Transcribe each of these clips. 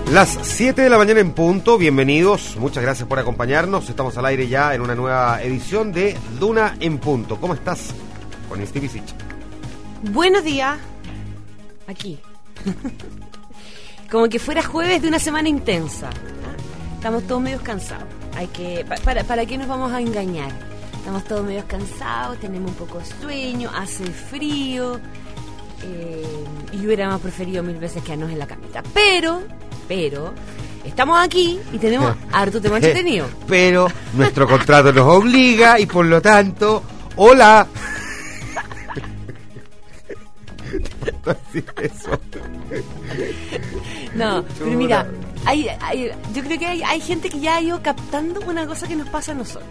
Las 7 de la mañana en punto, bienvenidos, muchas gracias por acompañarnos, estamos al aire ya en una nueva edición de Duna en Punto. ¿Cómo estás? Con Stevie Sich. Buenos días, aquí, como que fuera jueves de una semana intensa, estamos todos medio cansados, ¿para qué nos vamos a engañar? Estamos todos medio cansados, tenemos un poco de sueño, hace frío, y yo hubiera más preferido mil veces quedarnos en la camita, pero estamos aquí y tenemos harto tema entretenido. Pero nuestro contrato nos obliga y por lo tanto, ¡hola! Eso. No, pero mira, yo creo que hay gente que ya ha ido captando una cosa que nos pasa a nosotros.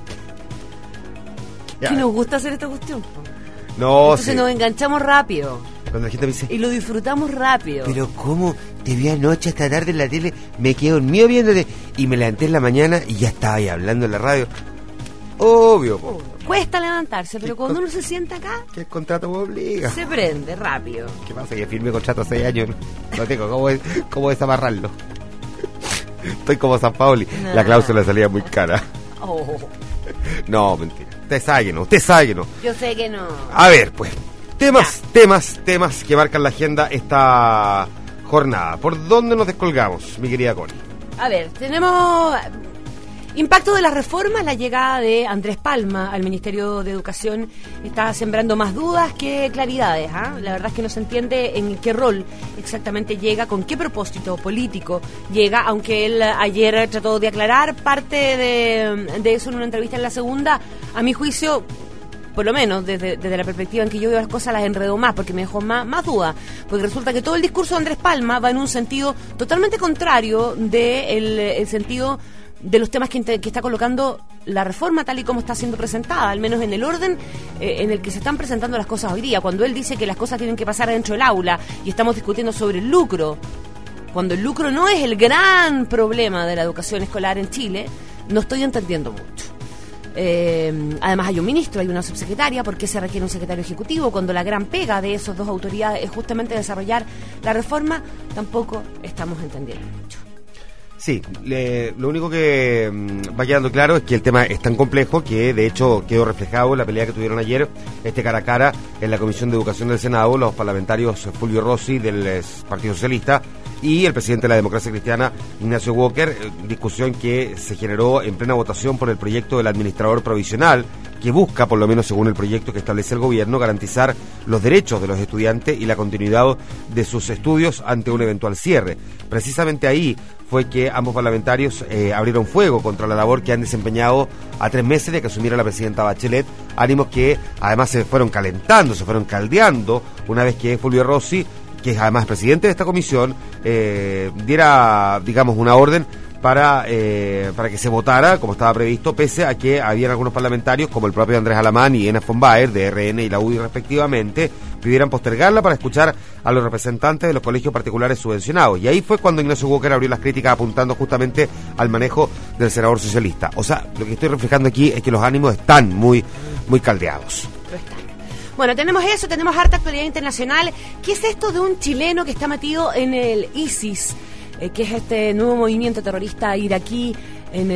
Ya. Que nos gusta hacer esta cuestión. No, entonces nos enganchamos rápido. Cuando la gente me dice... Y lo disfrutamos rápido. Pero ¿cómo? Te vi anoche hasta tarde en la tele, me quedé dormido viéndote y me levanté en la mañana y ya estaba ahí hablando en la radio. Obvio. Cuesta levantarse, pero cuando uno se sienta acá... Que el contrato me obliga. Se prende rápido. ¿Qué pasa? Que firme contrato hace 6 años. No tengo cómo desamarrarlo. Estoy como San Paoli. No. La cláusula salía muy cara. Oh. No, mentira. Usted sabe que no. Yo sé que no. A ver, pues. Temas que marcan la agenda esta jornada. ¿Por dónde nos descolgamos, mi querida Connie? A ver, tenemos impacto de las reformas, la llegada de Andrés Palma al Ministerio de Educación está sembrando más dudas que claridades. La verdad es que no se entiende en qué rol exactamente llega, con qué propósito político llega, aunque él ayer trató de aclarar parte de eso en una entrevista en La Segunda. A mi juicio, por lo menos desde la perspectiva en que yo veo las cosas, las enredo más, porque me dejó más duda, porque resulta que todo el discurso de Andrés Palma va en un sentido totalmente contrario el sentido de los temas que está colocando la reforma tal y como está siendo presentada, al menos en el orden en el que se están presentando las cosas hoy día. Cuando él dice que las cosas tienen que pasar dentro del aula y estamos discutiendo sobre el lucro, cuando el lucro no es el gran problema de la educación escolar en Chile, no estoy entendiendo mucho. Además hay un ministro, hay una subsecretaria. ¿Por qué se requiere un secretario ejecutivo cuando la gran pega de esas dos autoridades es justamente desarrollar la reforma? Tampoco estamos entendiendo mucho. Sí, lo único que va quedando claro es que el tema es tan complejo que de hecho quedó reflejado en la pelea que tuvieron ayer, cara a cara, en la Comisión de Educación del Senado, los parlamentarios Fulvio Rossi del Partido Socialista y el presidente de la Democracia Cristiana, Ignacio Walker, discusión que se generó en plena votación por el proyecto del administrador provisional, que busca, por lo menos según el proyecto que establece el gobierno, garantizar los derechos de los estudiantes y la continuidad de sus estudios ante un eventual cierre. Precisamente ahí fue que ambos parlamentarios abrieron fuego contra la labor que han desempeñado a 3 meses de que asumiera la presidenta Bachelet, ánimos que además se fueron calentando, se fueron caldeando una vez que Fulvio Rossi, que es además presidente de esta comisión, diera, digamos, una orden para que se votara como estaba previsto, pese a que habían algunos parlamentarios, como el propio Andrés Alamán y Ena von Baer, de RN y la UDI respectivamente, pidieran postergarla para escuchar a los representantes de los colegios particulares subvencionados. Y ahí fue cuando Ignacio Walker abrió las críticas apuntando justamente al manejo del senador socialista. O sea, lo que estoy reflejando aquí es que los ánimos están muy caldeados. Bueno, tenemos eso, tenemos harta actualidad internacional. ¿Qué es esto de un chileno que está metido en el ISIS? Que es este nuevo movimiento terrorista iraquí en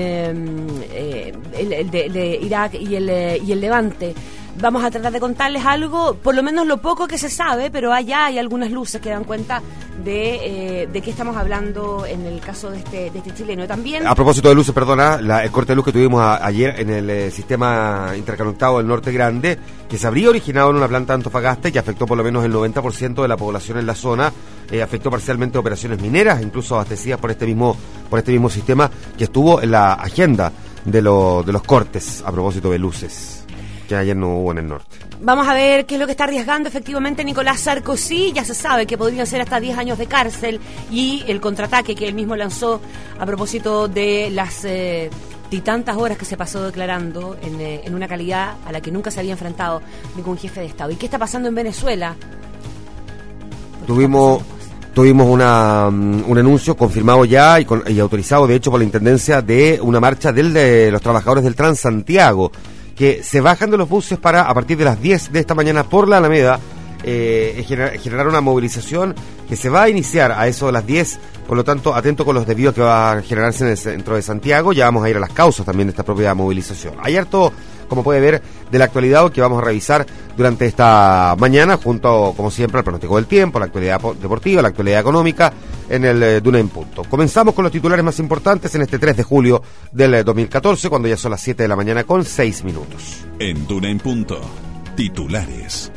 el de Irak y el Levante. Vamos a tratar de contarles algo, por lo menos lo poco que se sabe, pero allá hay algunas luces que dan cuenta de qué estamos hablando en el caso de este chileno. También, a propósito de luces, perdona, el corte de luz que tuvimos ayer en el sistema interconectado del Norte Grande, que se habría originado en una planta de Antofagasta y que afectó por lo menos el 90% de la población en la zona, afectó parcialmente operaciones mineras, incluso abastecidas por este mismo sistema que estuvo en la agenda de los cortes a propósito de luces, que ayer no hubo en el norte. Vamos a ver qué es lo que está arriesgando efectivamente Nicolás Sarkozy. Ya se sabe que podrían ser hasta 10 años de cárcel y el contraataque que él mismo lanzó a propósito de las y tantas horas que se pasó declarando en una calidad a la que nunca se había enfrentado ningún jefe de Estado. ¿Y qué está pasando en Venezuela? Tuvimos un anuncio confirmado ya y autorizado, de hecho, por la Intendencia, de una marcha de los trabajadores del Transantiago, que se bajan de los buses para, a partir de las 10 de esta mañana por la Alameda, generar una movilización que se va a iniciar a eso de las 10, por lo tanto, atento con los desvíos que va a generarse en el centro de Santiago. Ya vamos a ir a las causas también de esta propia movilización. Hay harto, como puede ver, de la actualidad que vamos a revisar durante esta mañana, junto, como siempre, al pronóstico del tiempo, la actualidad deportiva, la actualidad económica, en el Duna en Punto. Comenzamos con los titulares más importantes en este 3 de julio del 2014, cuando ya son las 7 de la mañana con 6 minutos. En Duna en Punto, titulares.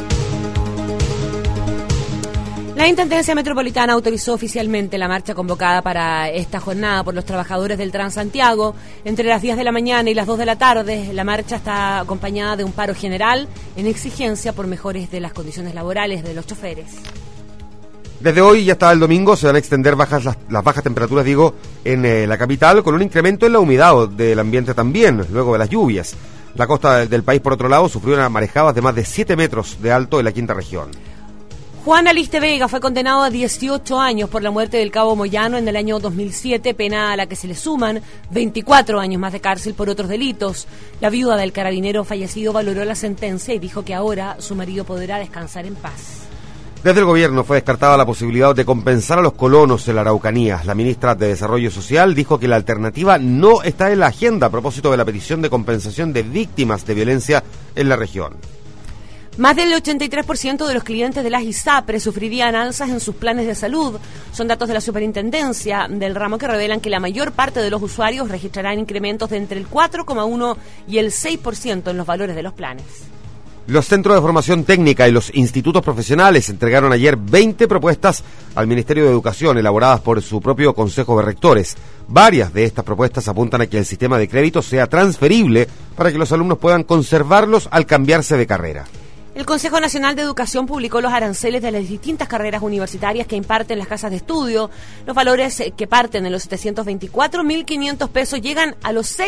La Intendencia Metropolitana autorizó oficialmente la marcha convocada para esta jornada por los trabajadores del Transantiago. Entre las 10 de la mañana y las 2 de la tarde, la marcha está acompañada de un paro general en exigencia por mejores de las condiciones laborales de los choferes. Desde hoy y hasta el domingo se van a extender las bajas temperaturas, en la capital, con un incremento en la humedad del ambiente también, luego de las lluvias. La costa del país, por otro lado, sufrió unas marejadas de más de 7 metros de alto en la quinta región. Juan Aliste Vega fue condenado a 18 años por la muerte del cabo Moyano en el año 2007, pena a la que se le suman 24 años más de cárcel por otros delitos. La viuda del carabinero fallecido valoró la sentencia y dijo que ahora su marido podrá descansar en paz. Desde el gobierno fue descartada la posibilidad de compensar a los colonos en la Araucanía. La ministra de Desarrollo Social dijo que la alternativa no está en la agenda a propósito de la petición de compensación de víctimas de violencia en la región. Más del 83% de los clientes de las ISAPRE sufrirían alzas en sus planes de salud. Son datos de la superintendencia del ramo que revelan que la mayor parte de los usuarios registrarán incrementos de entre el 4,1 y el 6% en los valores de los planes. Los centros de formación técnica y los institutos profesionales entregaron ayer 20 propuestas al Ministerio de Educación, elaboradas por su propio Consejo de Rectores. Varias de estas propuestas apuntan a que el sistema de crédito sea transferible para que los alumnos puedan conservarlos al cambiarse de carrera. El Consejo Nacional de Educación publicó los aranceles de las distintas carreras universitarias que imparten las casas de estudio. Los valores que parten de los 724.500 pesos llegan a los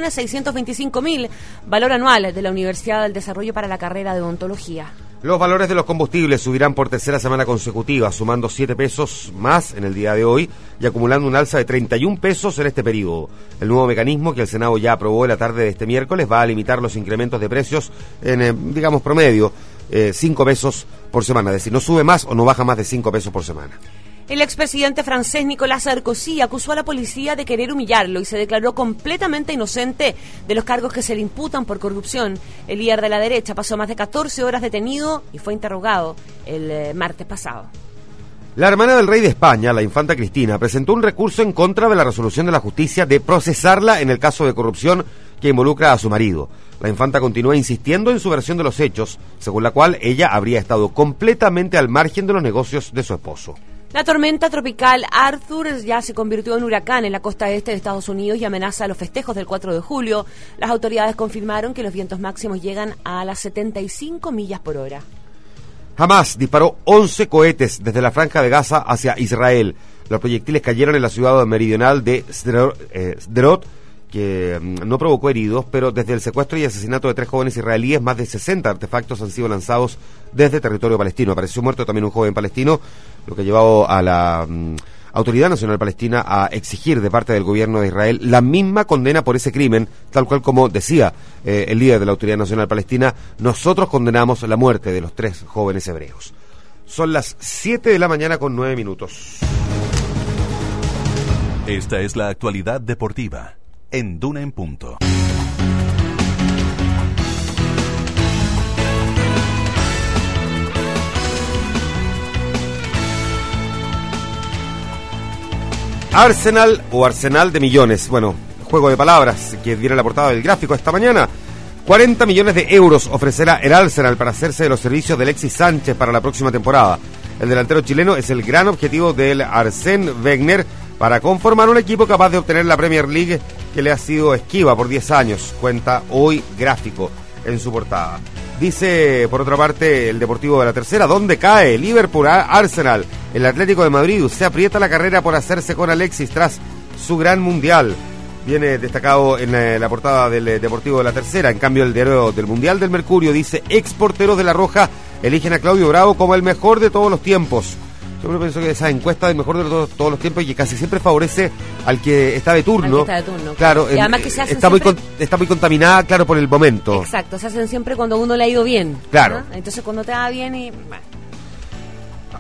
6.625.000, valor anual de la Universidad del Desarrollo para la carrera de odontología. Los valores de los combustibles subirán por tercera semana consecutiva, sumando 7 pesos más en el día de hoy y acumulando un alza de 31 pesos en este periodo. El nuevo mecanismo que el Senado ya aprobó en la tarde de este miércoles va a limitar los incrementos de precios en, promedio, 5 pesos por semana. Es decir, no sube más o no baja más de 5 pesos por semana. El expresidente francés Nicolas Sarkozy acusó a la policía de querer humillarlo y se declaró completamente inocente de los cargos que se le imputan por corrupción. El líder de la derecha pasó más de 14 horas detenido y fue interrogado el martes pasado. La hermana del rey de España, la infanta Cristina, presentó un recurso en contra de la resolución de la justicia de procesarla en el caso de corrupción que involucra a su marido. La infanta continúa insistiendo en su versión de los hechos, según la cual ella habría estado completamente al margen de los negocios de su esposo. La tormenta tropical Arthur ya se convirtió en huracán en la costa este de Estados Unidos y amenaza a los festejos del 4 de julio. Las autoridades confirmaron que los vientos máximos llegan a las 75 millas por hora. Hamás disparó 11 cohetes desde la Franja de Gaza hacia Israel. Los proyectiles cayeron en la ciudad meridional de Sderot, que no provocó heridos, pero desde el secuestro y asesinato de 3 jóvenes israelíes, más de 60 artefactos han sido lanzados desde territorio palestino. Apareció muerto también un joven palestino, lo que ha llevado a la Autoridad Nacional Palestina a exigir de parte del gobierno de Israel la misma condena por ese crimen, tal cual como decía el líder de la Autoridad Nacional Palestina: nosotros condenamos la muerte de los 3 jóvenes hebreos. Son las 7 de la mañana con 9 minutos. Esta es la actualidad deportiva en Duna en Punto. Arsenal o Arsenal de millones. Bueno, juego de palabras que viene en la portada del gráfico esta mañana. 40 millones de euros ofrecerá el Arsenal para hacerse de los servicios de Alexis Sánchez para la próxima temporada. El delantero chileno es el gran objetivo del Arsène Wenger para conformar un equipo capaz de obtener la Premier League, que le ha sido esquiva por 10 años, cuenta hoy Gráfico en su portada. Dice, por otra parte, el Deportivo de la Tercera, ¿dónde cae? Liverpool, Arsenal, el Atlético de Madrid, se aprieta la carrera por hacerse con Alexis tras su gran mundial. Viene destacado en la portada del Deportivo de la Tercera. En cambio, el diario del Mundial del Mercurio dice: exporteros de La Roja eligen a Claudio Bravo como el mejor de todos los tiempos. Yo pienso que esa encuesta del mejor de todos los tiempos, y que casi siempre favorece al que está de turno. Claro, y además que se hacen está muy contaminada, claro, por el momento. Exacto, se hacen siempre cuando a uno le ha ido bien. Claro. ¿No? Entonces cuando te va bien y...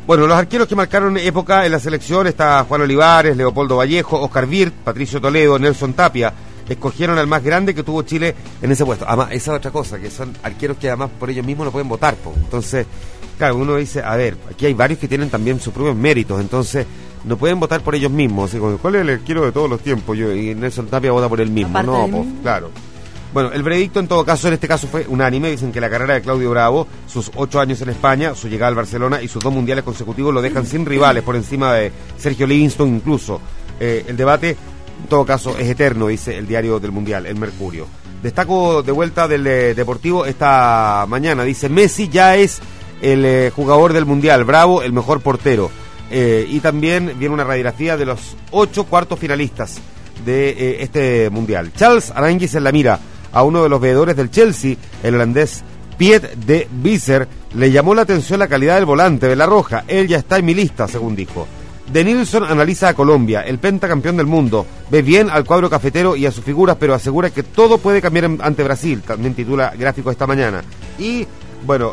Bueno, los arqueros que marcaron época en la selección está Juan Olivares, Leopoldo Vallejo, Oscar Virt, Patricio Toledo, Nelson Tapia. Escogieron al más grande que tuvo Chile en ese puesto. Además, esa es otra cosa, que son arqueros que además por ellos mismos no pueden votar. Entonces, claro, uno dice, a ver, aquí hay varios que tienen también sus propios méritos, entonces no pueden votar por ellos mismos. Así como, ¿cuál es el arquero de todos los tiempos? Y Nelson Tapia vota por él mismo. Aparte No, del pues, mismo. claro. Bueno, el veredicto en todo caso, en este caso fue unánime. Dicen que la carrera de Claudio Bravo, sus 8 años en España, su llegada al Barcelona y sus 2 mundiales consecutivos lo dejan sin rivales, por encima de Sergio Livingston incluso. El debate, en todo caso, es eterno, dice el diario del Mundial, el Mercurio. Destaco de vuelta del Deportivo esta mañana. Dice, Messi ya es el jugador del Mundial, Bravo el mejor portero. Y también viene una radiografía de los 8 cuartos finalistas de este Mundial. Charles Aránguiz en la mira. A uno de los veedores del Chelsea, el holandés Piet de Visser, le llamó la atención la calidad del volante de la Roja. Él ya está en mi lista, según dijo. De Nilsson analiza a Colombia, el pentacampeón del mundo. Ve bien al cuadro cafetero y a sus figuras, pero asegura que todo puede cambiar ante Brasil. También titula gráfico esta mañana. Y, bueno,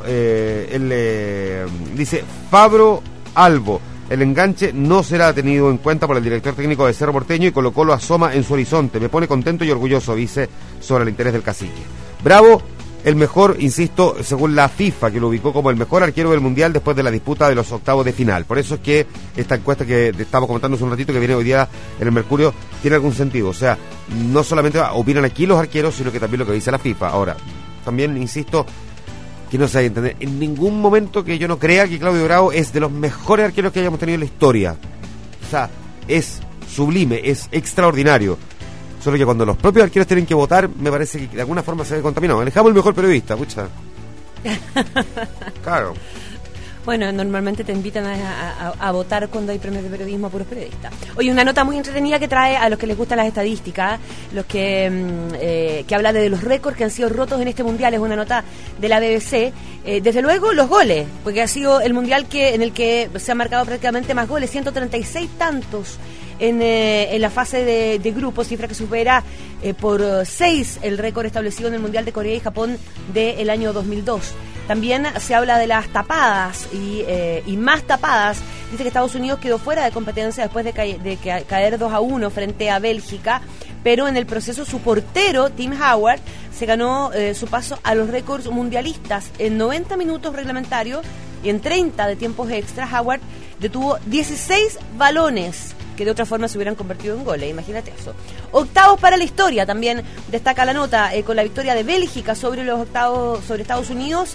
dice Fabro Albo. El enganche no será tenido en cuenta por el director técnico de Cerro Porteño y Colo-Colo asoma en su horizonte. Me pone contento y orgulloso, dice, sobre el interés del cacique. Bravo, el mejor, insisto, según la FIFA, que lo ubicó como el mejor arquero del Mundial después de la disputa de los octavos de final. Por eso es que esta encuesta que estamos comentando hace un ratito, que viene hoy día en el Mercurio, tiene algún sentido. O sea, no solamente opinan aquí los arqueros, sino que también lo que dice la FIFA. Ahora, también, insisto, que no se hay que entender en ningún momento que yo no crea que Claudio Bravo es de los mejores arqueros que hayamos tenido en la historia. O sea, es sublime, es extraordinario. Solo que cuando los propios arqueros tienen que votar, me parece que de alguna forma se ve contaminado. Alejamos el mejor periodista, pucha. Claro. Bueno, normalmente te invitan a votar cuando hay premios de periodismo a puros periodistas. Oye, una nota muy entretenida que trae a los que les gustan las estadísticas, los que habla de los récords que han sido rotos en este Mundial. Es una nota de la BBC. Desde luego, los goles, porque ha sido el Mundial en el que se han marcado prácticamente más goles, 136 tantos en la fase de grupos, cifra que supera por 6 el récord establecido en el Mundial de Corea y Japón del año 2002. También se habla de las tapadas y más tapadas. Dice que Estados Unidos quedó fuera de competencia después de caer 2-1 frente a Bélgica, pero en el proceso su portero, Tim Howard, se ganó su paso a los récords mundialistas. En 90 minutos reglamentarios y en 30 de tiempos extras, Howard detuvo 16 balones que de otra forma se hubieran convertido en goles, imagínate eso. Octavos para la historia, también destaca la nota, con la victoria de Bélgica sobre Estados Unidos.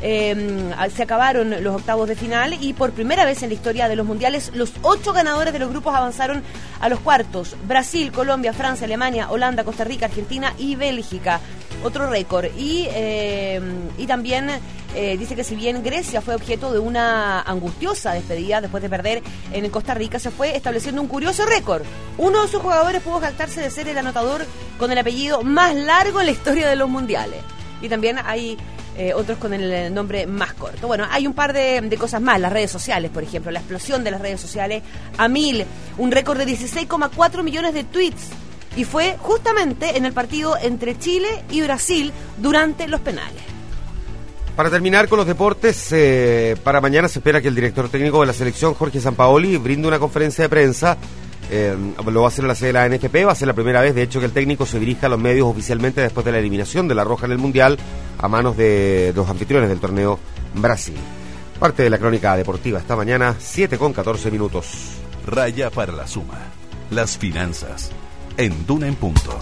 Se acabaron los octavos de final y por primera vez en la historia de los mundiales los 8 ganadores de los grupos avanzaron a los cuartos: Brasil, Colombia, Francia, Alemania, Holanda, Costa Rica, Argentina y Bélgica. Otro récord. Y también dice que si bien Grecia fue objeto de una angustiosa despedida después de perder en Costa Rica, se fue estableciendo un curioso récord. Uno de sus jugadores pudo jactarse de ser el anotador con el apellido más largo en la historia de los mundiales. Y también hay otros con el nombre más corto. Bueno, hay un par de cosas más. Las redes sociales, por ejemplo, la explosión de las redes sociales a 1000, un récord de 16,4 millones de tweets. Y fue justamente en el partido entre Chile y Brasil durante los penales. Para terminar con los deportes, para mañana se espera que el director técnico de la selección, Jorge Sampaoli, brinde una conferencia de prensa. Lo va a hacer en la sede de la NFP, va a ser la primera vez, de hecho, que el técnico se dirija a los medios oficialmente después de la eliminación de la Roja en el Mundial a manos de los anfitriones del torneo Brasil. Parte de la crónica deportiva esta mañana, 7:14. Raya para la suma. Las finanzas. En Duna en Punto.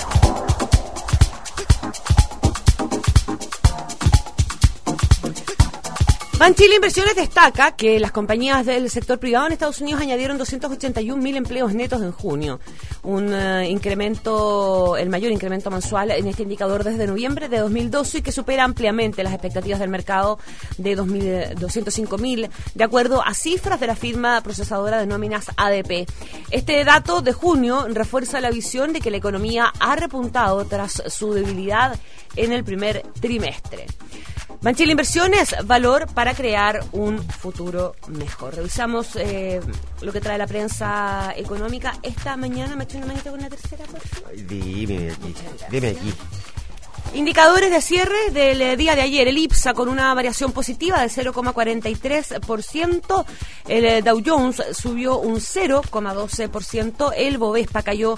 Banchile Inversiones destaca que las compañías del sector privado en Estados Unidos añadieron 281.000 empleos netos en junio, un incremento, el mayor incremento mensual en este indicador desde noviembre de 2012 y que supera ampliamente las expectativas del mercado de 205.000, de acuerdo a cifras de la firma procesadora de nóminas ADP. Este dato de junio refuerza la visión de que la economía ha repuntado tras su debilidad en el primer trimestre. Banchile Inversiones, valor para crear un futuro mejor. Revisamos lo que trae la prensa económica esta mañana. ¿Me echo una manita con la tercera, por favor? Dime aquí. Indicadores de cierre del día de ayer. El IPSA con una variación positiva de 0,43%. El Dow Jones subió un 0,12%. El Bovespa cayó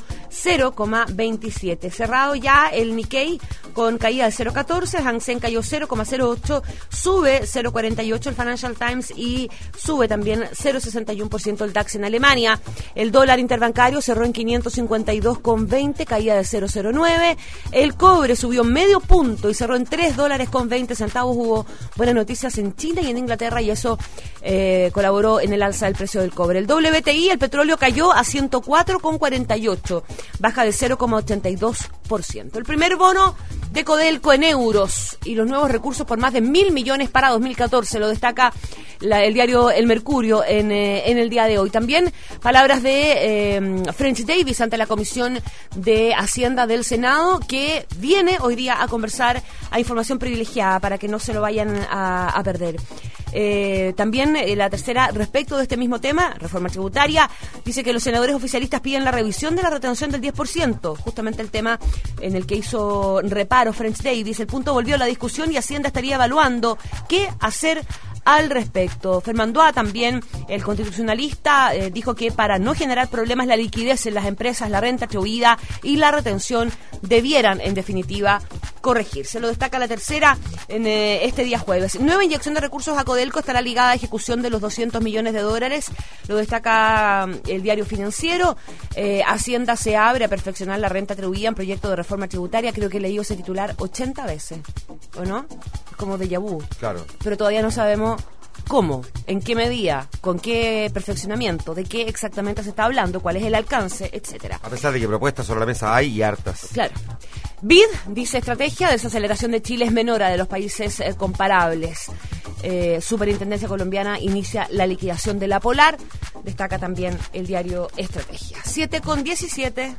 0,27%. Cerrado ya el Nikkei con caída de 0,14%. El Hang Seng cayó 0,08%. Sube 0,48% el Financial Times y sube también 0,61% el DAX en Alemania. El dólar interbancario cerró en 552,20, caída de 0,09%. El cobre subió medio punto y cerró en $3.20. Hubo buenas noticias en China y en Inglaterra y eso colaboró en el alza del precio del cobre. El WTI, el petróleo, cayó a 104,48, baja de 0,82%. El primer bono de Codelco en euros y los nuevos recursos por más de 1.000 millones para 2014, lo destaca el diario El Mercurio en el día de hoy. También palabras de French Davis ante la Comisión de Hacienda del Senado, que viene hoy día a conversar a información privilegiada para que no se lo vayan a perder. También la tercera, respecto de este mismo tema, reforma tributaria, dice que los senadores oficialistas piden la revisión de la retención del 10%, justamente el tema en el que hizo reparo French Davis. El punto volvió a la discusión y Hacienda estaría evaluando qué hacer al respecto. Fernando también, el constitucionalista, dijo que para no generar problemas la liquidez en las empresas, la renta atribuida y la retención debieran, en definitiva, corregirse. Lo destaca la tercera en este día jueves. Nueva inyección de recursos a Codelco estará ligada a ejecución de los $200 millones. Lo destaca el diario Financiero. Hacienda se abre a perfeccionar la renta atribuida en proyecto de reforma tributaria. Creo que he leído ese titular 80 veces, ¿o no? Como déjà vu. Claro. Pero todavía no sabemos cómo, en qué medida, con qué perfeccionamiento, de qué exactamente se está hablando, cuál es el alcance, etcétera. A pesar de que propuestas sobre la mesa hay y hartas. Claro. BID dice estrategia de desaceleración de Chile es menor a de los países comparables. Superintendencia colombiana inicia la liquidación de la Polar. Destaca también el diario Estrategia. 7:17.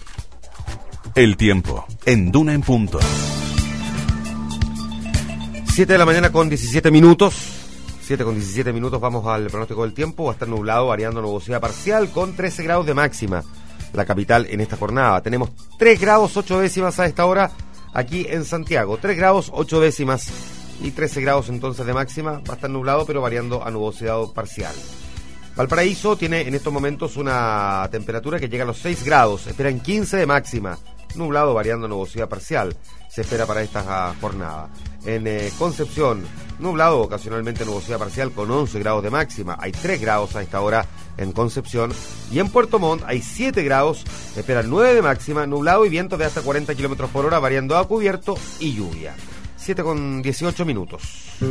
El tiempo en Duna en punto. 7 de la mañana con 17 minutos. 7 con 17 minutos, vamos al pronóstico del tiempo. Va a estar nublado, variando nubosidad parcial, con 13 grados de máxima. La capital en esta jornada. Tenemos 3 grados 8 décimas a esta hora aquí en Santiago. 3 grados 8 décimas y 13 grados entonces de máxima. Va a estar nublado, pero variando a nubosidad parcial. Valparaíso tiene en estos momentos una temperatura que llega a los 6 grados. Esperan 15 de máxima. Nublado, variando a nubosidad parcial. Se espera para esta jornada. En Concepción, nublado, ocasionalmente nubosidad parcial con 11 grados de máxima. Hay 3 grados a esta hora en Concepción. Y en Puerto Montt hay 7 grados, esperan 9 de máxima, nublado y vientos de hasta 40 kilómetros por hora, variando a cubierto y lluvia. 7 con 18 minutos.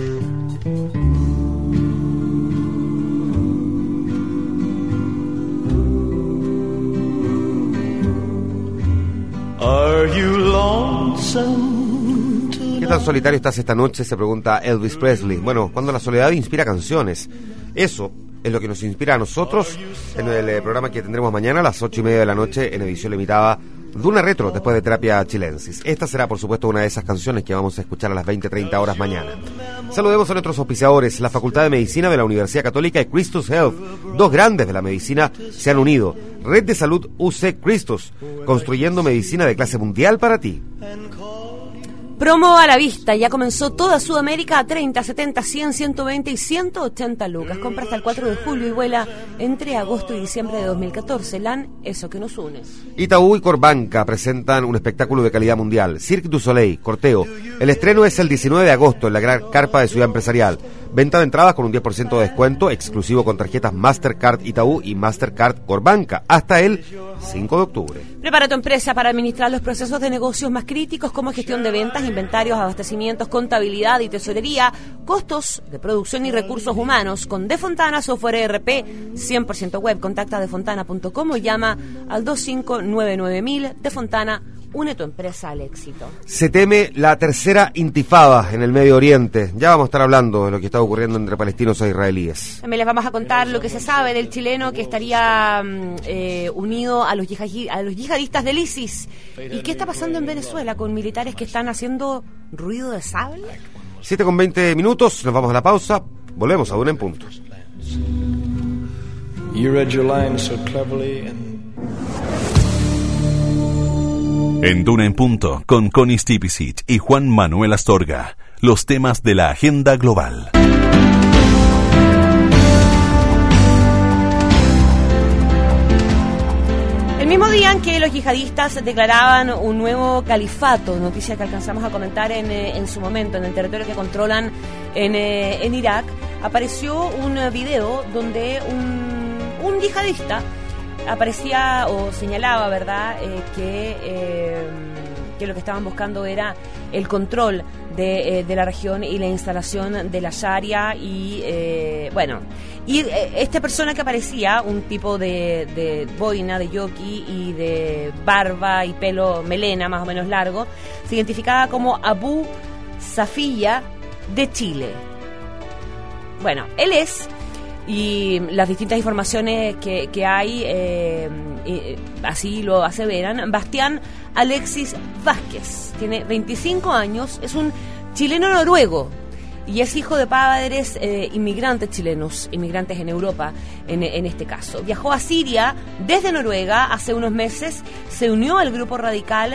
Are you lonesome? ¿Qué tan solitario estás esta noche?, se pregunta Elvis Presley. Bueno, cuando la soledad inspira canciones. Eso es lo que nos inspira a nosotros en el programa que tendremos mañana a las 8:30 de la noche en edición limitada Duna Retro, después de Terapia Chilensis. Esta será, por supuesto, una de esas canciones que vamos a escuchar a las 20:30 horas mañana. Saludemos a nuestros auspiciadores. La Facultad de Medicina de la Universidad Católica y Christus Health, dos grandes de la medicina, se han unido. Red de Salud UC Christus, construyendo medicina de clase mundial para ti. Promo a la vista, ya comenzó toda Sudamérica a 30, 70, 100, 120 y 180 lucas. Compra hasta el 4 de julio y vuela entre agosto y diciembre de 2014. LAN, eso que nos une. Itaú y Corbanca presentan un espectáculo de calidad mundial. Cirque du Soleil, Corteo. El estreno es el 19 de agosto en la gran carpa de Ciudad Empresarial. Venta de entradas con un 10% de descuento, exclusivo con tarjetas Mastercard Itaú y Mastercard Corbanca, hasta el 5 de octubre. Prepara tu empresa para administrar los procesos de negocios más críticos como gestión de ventas, inventarios, abastecimientos, contabilidad y tesorería, costos de producción y recursos humanos. Con De Fontana, software ERP 100% web. Contacta defontana.com o llama al 2599.000. De Fontana, une tu empresa al éxito. Se teme la tercera intifada en el Medio Oriente. Ya vamos a estar hablando de lo que está ocurriendo entre palestinos e israelíes. También les vamos a contar lo que se sabe del chileno que estaría unido a los yihadistas del ISIS. ¿Y qué está pasando en Venezuela con militares que están haciendo ruido de sable? 7:20 minutos, nos vamos a la pausa. Volvemos a Duna en punto. You read your lines so cleverly and En Duna en Punto, con Connie Stipicic y Juan Manuel Astorga, los temas de la agenda global. El mismo día en que los yihadistas declaraban un nuevo califato, noticia que alcanzamos a comentar en su momento, en el territorio que controlan en Irak, apareció un video donde un yihadista aparecía o señalaba, ¿verdad?, que lo que estaban buscando era el control de la región y la instalación de la Sharia y esta persona que aparecía, un tipo de boina, de jockey y de barba y pelo melena más o menos largo, se identificaba como Abu Safiya de Chile. Bueno, él es, y las distintas informaciones que hay así lo aseveran, Bastián Alexis Vázquez, tiene 25 años, es un chileno noruego y es hijo de padres inmigrantes chilenos, inmigrantes en Europa en este caso. Viajó a Siria desde Noruega hace unos meses, se unió al grupo radical,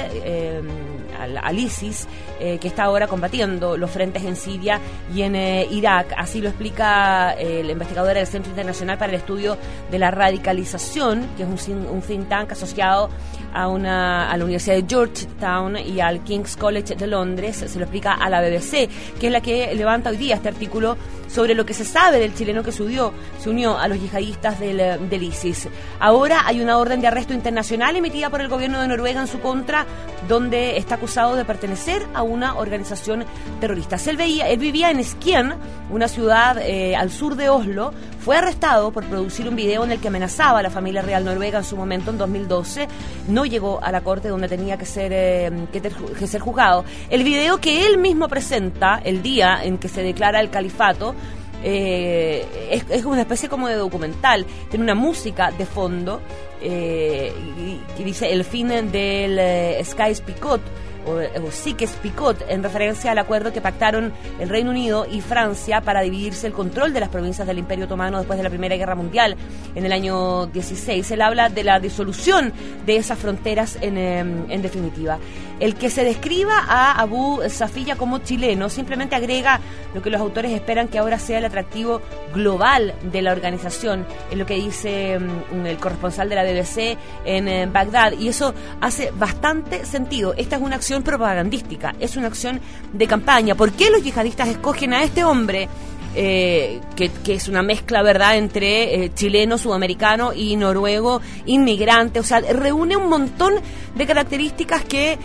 al ISIS, que está ahora combatiendo los frentes en Siria y en Irak. Así lo explica el investigador del Centro Internacional para el Estudio de la Radicalización, que es un think tank asociado a la Universidad de Georgetown y al King's College de Londres. Se lo explica a la BBC, que es la que levanta hoy día este artículo sobre lo que se sabe del chileno que se unió a los yihadistas del ISIS. Ahora hay una orden de arresto internacional emitida por el gobierno de Noruega en su contra, donde está acusado de pertenecer a una organización terrorista. Él vivía en Skien, una ciudad al sur de Oslo. Fue arrestado por producir un video en el que amenazaba a la familia real noruega en su momento, en 2012. No llegó a la corte donde tenía que ser juzgado. El video que él mismo presenta el día en que se declara el califato es una especie como de documental. Tiene una música de fondo que dice el fin del Sykes-Picot o Sykes-Picot, en referencia al acuerdo que pactaron el Reino Unido y Francia para dividirse el control de las provincias del Imperio Otomano después de la Primera Guerra Mundial en el año 16. Él habla de la disolución de esas fronteras en definitiva. El que se describa a Abu Safiya como chileno simplemente agrega lo que los autores esperan que ahora sea el atractivo global de la organización, es lo que dice el corresponsal de la BBC en Bagdad, y eso hace bastante sentido. Esta es una acción propagandística, es una acción de campaña. ¿Por qué los yihadistas escogen a este hombre? Que es una mezcla, ¿verdad?, entre chileno, sudamericano y noruego, inmigrante, o sea, reúne un montón de características que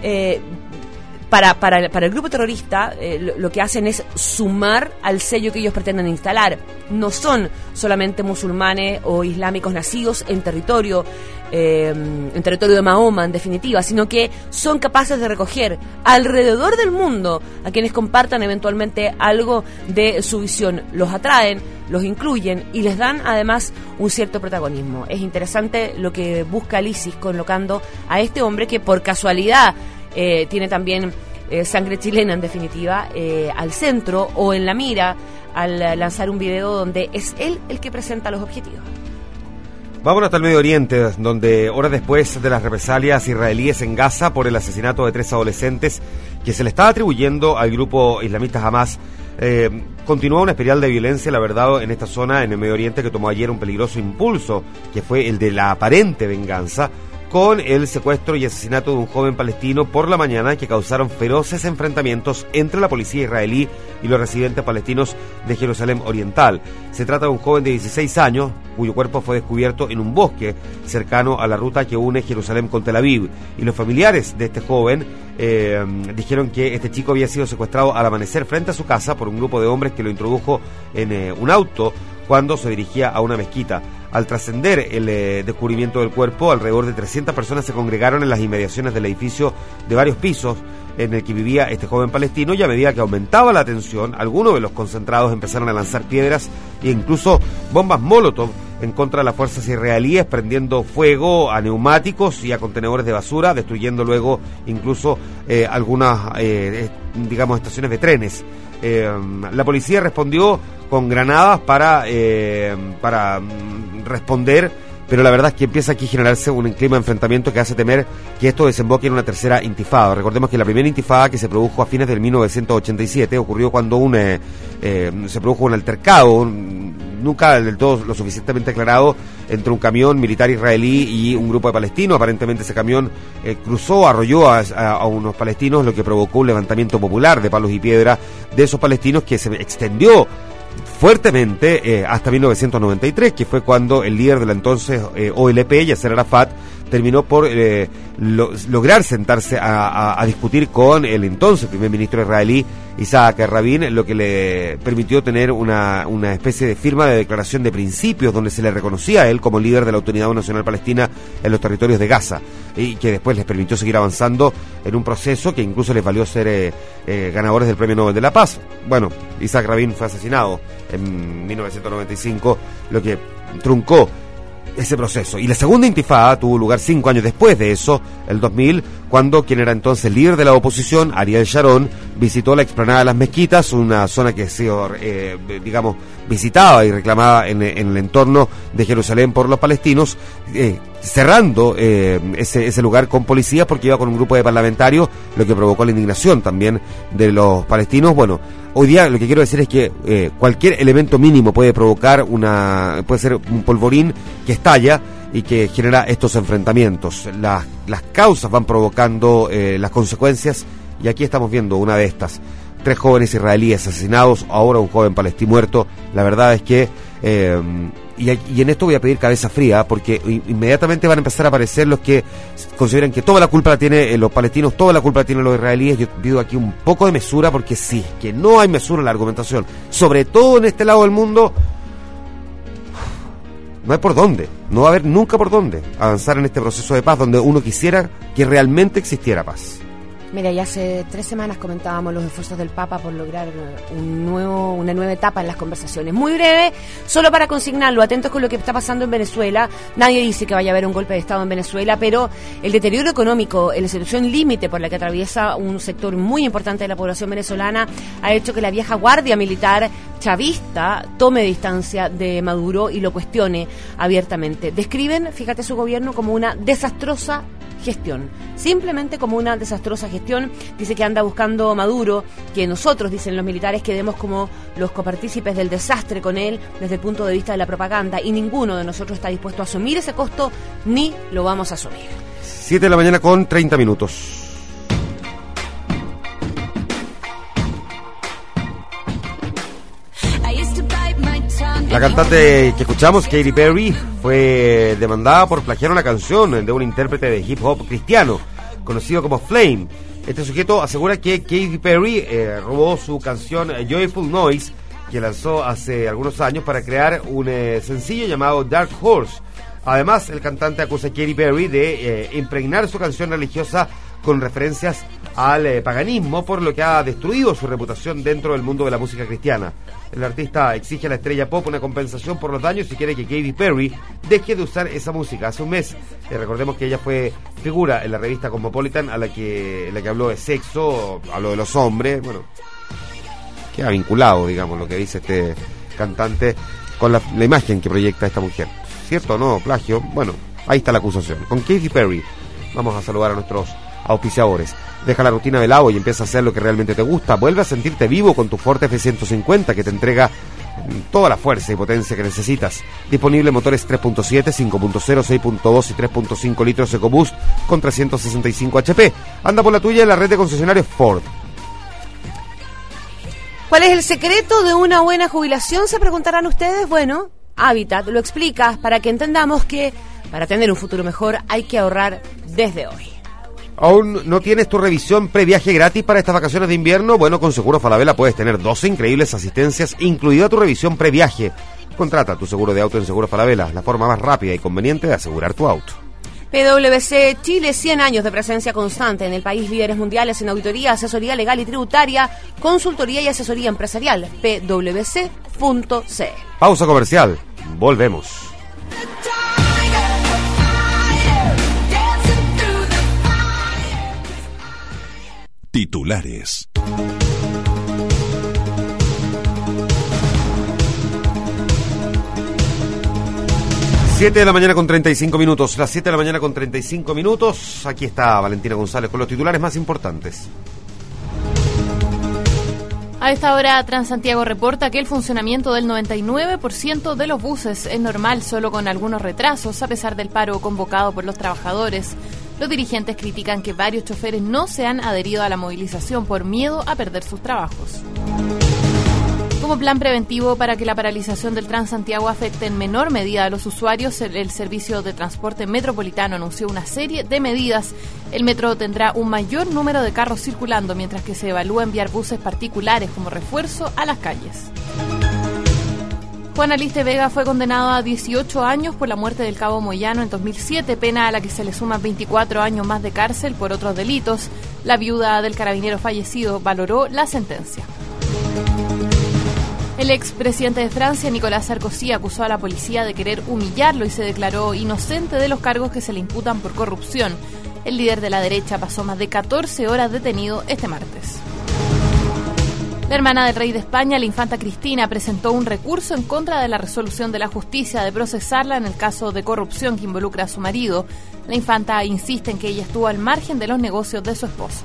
para el grupo terrorista lo que hacen es sumar al sello que ellos pretenden instalar. No son solamente musulmanes o islámicos nacidos en territorio de Mahoma, en definitiva, sino que son capaces de recoger alrededor del mundo a quienes compartan eventualmente algo de su visión. Los atraen, los incluyen y les dan además un cierto protagonismo. Es interesante lo que busca el ISIS colocando a este hombre que por casualidad tiene también sangre chilena, en definitiva, al centro o en la mira al lanzar un video donde es él el que presenta los objetivos. Vámonos hasta el Medio Oriente, donde horas después de las represalias israelíes en Gaza por el asesinato de 3 adolescentes que se le estaba atribuyendo al grupo islamista Hamas, continúa una espiral de violencia, la verdad, en esta zona, en el Medio Oriente, que tomó ayer un peligroso impulso, que fue el de la aparente venganza, con el secuestro y asesinato de un joven palestino por la mañana, que causaron feroces enfrentamientos entre la policía israelí y los residentes palestinos de Jerusalén Oriental. Se trata de un joven de 16 años, cuyo cuerpo fue descubierto en un bosque cercano a la ruta que une Jerusalén con Tel Aviv. Y los familiares de este joven dijeron que este chico había sido secuestrado al amanecer frente a su casa por un grupo de hombres que lo introdujo en un auto cuando se dirigía a una mezquita. Al trascender el descubrimiento del cuerpo, alrededor de 300 personas se congregaron en las inmediaciones del edificio de varios pisos en el que vivía este joven palestino, y a medida que aumentaba la tensión, algunos de los concentrados empezaron a lanzar piedras e incluso bombas molotov en contra de las fuerzas israelíes, prendiendo fuego a neumáticos y a contenedores de basura, destruyendo luego incluso algunas, estaciones de trenes. La policía respondió con granadas para responder pero la verdad es que empieza aquí a generarse un clima de enfrentamiento que hace temer que esto desemboque en una tercera intifada. Recordemos que la primera intifada, que se produjo a fines del 1987, ocurrió cuando se produjo un altercado, nunca del todo lo suficientemente aclarado, entre un camión militar israelí y un grupo de palestinos. Aparentemente ese camión cruzó, arrolló a unos palestinos, lo que provocó un levantamiento popular de palos y piedra de esos palestinos que se extendió fuertemente hasta 1993, que fue cuando el líder de la entonces OLP, Yasser Arafat, terminó por lograr sentarse a discutir con el entonces primer ministro israelí, Isaac Rabin, lo que le permitió tener una especie de firma de declaración de principios donde se le reconocía a él como líder de la Autoridad Nacional Palestina en los territorios de Gaza, y que después les permitió seguir avanzando en un proceso que incluso les valió ser ganadores del Premio Nobel de la Paz. Bueno, Isaac Rabin fue asesinado en 1995, lo que truncó ese proceso. Y la segunda intifada tuvo lugar 5 años después de eso, el 2000, cuando quien era entonces líder de la oposición, Ariel Sharon, visitó la explanada de las Mezquitas, una zona que ha sido, visitada y reclamada en el entorno de Jerusalén por los palestinos, cerrando ese lugar con policías porque iba con un grupo de parlamentarios, lo que provocó la indignación también de los palestinos. Bueno, hoy día lo que quiero decir es que cualquier elemento mínimo puede provocar puede ser un polvorín que estalla y que genera estos enfrentamientos. Las causas van provocando las consecuencias, y aquí estamos viendo una de estas. 3 jóvenes israelíes asesinados, ahora un joven palestino muerto. La verdad es que y en esto voy a pedir cabeza fría, porque inmediatamente van a empezar a aparecer los que consideran que toda la culpa la tienen los palestinos, toda la culpa la tienen los israelíes. Yo pido aquí un poco de mesura, porque sí, que no hay mesura en la argumentación, sobre todo en este lado del mundo. No hay por dónde, no va a haber nunca por dónde avanzar en este proceso de paz donde uno quisiera que realmente existiera paz. Mira, ya hace 3 semanas comentábamos los esfuerzos del Papa por lograr una nueva etapa en las conversaciones. Muy breve, solo para consignarlo, atentos con lo que está pasando en Venezuela. Nadie dice que vaya a haber un golpe de Estado en Venezuela, pero el deterioro económico, la situación límite por la que atraviesa un sector muy importante de la población venezolana, ha hecho que la vieja guardia militar chavista tome distancia de Maduro y lo cuestione abiertamente. Describen, fíjate, su gobierno como una desastrosa gestión, simplemente como una desastrosa gestión. Dice que anda buscando Maduro, que nosotros, dicen los militares, quedemos como los copartícipes del desastre con él desde el punto de vista de la propaganda, y ninguno de nosotros está dispuesto a asumir ese costo, ni lo vamos a asumir. 7 de la mañana con 30 minutos. La cantante que escuchamos, Katy Perry, fue demandada por plagiar una canción de un intérprete de hip hop cristiano, conocido como Flame. Este sujeto asegura que Katy Perry robó su canción Joyful Noise, que lanzó hace algunos años, para crear un sencillo llamado Dark Horse. Además, el cantante acusa a Katy Perry de impregnar su canción religiosa con referencias al paganismo, por lo que ha destruido su reputación dentro del mundo de la música cristiana. El artista exige a la estrella pop una compensación por los daños y quiere que Katy Perry deje de usar esa música. Hace un mes, recordemos que ella fue figura en la revista Cosmopolitan, en la que habló de sexo, habló de los hombres. Bueno, queda vinculado, digamos, lo que dice este cantante con la imagen que proyecta esta mujer. ¿Cierto o no? Plagio. Bueno, ahí está la acusación. Con Katy Perry vamos a saludar a nuestros auspiciadores. Deja la rutina de lado y empieza a hacer lo que realmente te gusta. Vuelve a sentirte vivo con tu Ford F-150, que te entrega toda la fuerza y potencia que necesitas. Disponible motores 3.7, 5.0, 6.2 y 3.5 litros EcoBoost con 365 HP. Anda por la tuya en la red de concesionarios Ford. ¿Cuál es el secreto de una buena jubilación? Se preguntarán ustedes. Bueno, Habitat lo explica para que entendamos que para tener un futuro mejor hay que ahorrar desde hoy. ¿Aún no tienes tu revisión previaje gratis para estas vacaciones de invierno? Bueno, con Seguro Falabella puedes tener 12 increíbles asistencias, incluida tu revisión previaje. Contrata tu seguro de auto en Seguro Falabella, la forma más rápida y conveniente de asegurar tu auto. PwC Chile, 100 años de presencia constante en el país, líderes mundiales en auditoría, asesoría legal y tributaria, consultoría y asesoría empresarial. PwC.cl. Pausa comercial, volvemos. Titulares. 7 de la mañana con 35 minutos. Las 7 de la mañana con 35 minutos. Aquí está Valentina González con los titulares más importantes. A esta hora, Transantiago reporta que el funcionamiento del 99% de los buses es normal, solo con algunos retrasos, a pesar del paro convocado por los trabajadores. Los dirigentes critican que varios choferes no se han adherido a la movilización por miedo a perder sus trabajos. Como plan preventivo para que la paralización del Transantiago afecte en menor medida a los usuarios, el Servicio de Transporte Metropolitano anunció una serie de medidas. El metro tendrá un mayor número de carros circulando, mientras que se evalúa enviar buses particulares como refuerzo a las calles. Juan Aliste Vega fue condenado a 18 años por la muerte del cabo Moyano en 2007, pena a la que se le suman 24 años más de cárcel por otros delitos. La viuda del carabinero fallecido valoró la sentencia. El expresidente de Francia, Nicolas Sarkozy, acusó a la policía de querer humillarlo y se declaró inocente de los cargos que se le imputan por corrupción. El líder de la derecha pasó más de 14 horas detenido este martes. La hermana del rey de España, la infanta Cristina, presentó un recurso en contra de la resolución de la justicia de procesarla en el caso de corrupción que involucra a su marido. La infanta insiste en que ella estuvo al margen de los negocios de su esposo.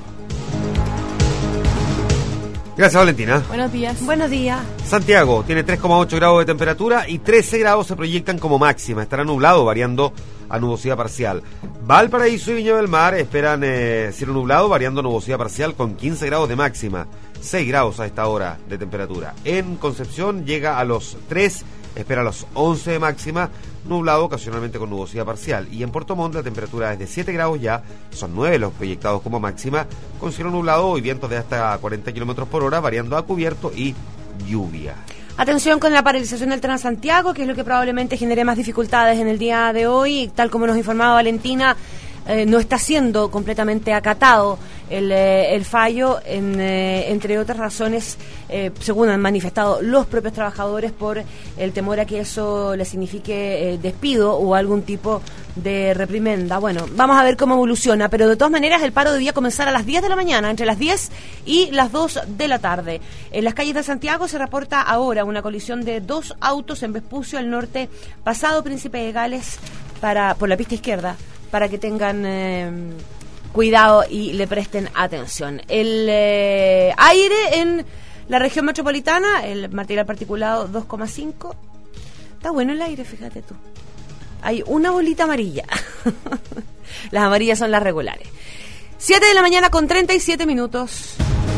Gracias, Valentina. Buenos días. Buenos días. Santiago tiene 3,8 grados de temperatura y 13 grados se proyectan como máxima. Estará nublado, variando a nubosidad parcial. Valparaíso y Viña del Mar esperan cielo nublado, variando a nubosidad parcial con 15 grados de máxima. 6 grados a esta hora de temperatura. En Concepción llega a los 3, espera a los 11 de máxima, nublado ocasionalmente con nubosidad parcial. Y en Puerto Montt la temperatura es de 7 grados ya, son 9 los proyectados como máxima, con cielo nublado y vientos de hasta 40 kilómetros por hora, variando a cubierto y lluvia. Atención con la paralización del Transantiago, que es lo que probablemente genere más dificultades en el día de hoy. Tal como nos informaba Valentina, no está siendo completamente acatado el fallo, entre otras razones, según han manifestado los propios trabajadores, por el temor a que eso le signifique despido o algún tipo de reprimenda. Bueno, vamos a ver cómo evoluciona, pero de todas maneras el paro debía comenzar a las 10 de la mañana, entre las 10 y las 2 de la tarde. En las calles de Santiago se reporta ahora una colisión de 2 autos en Vespucio, al norte, pasado Príncipe de Gales, por la pista izquierda, para que tengan cuidado y le presten atención. El aire en la región metropolitana, el material particulado 2,5. Está bueno el aire, fíjate tú. Hay una bolita amarilla. Las amarillas son las regulares. 7 de la mañana con 37 minutos.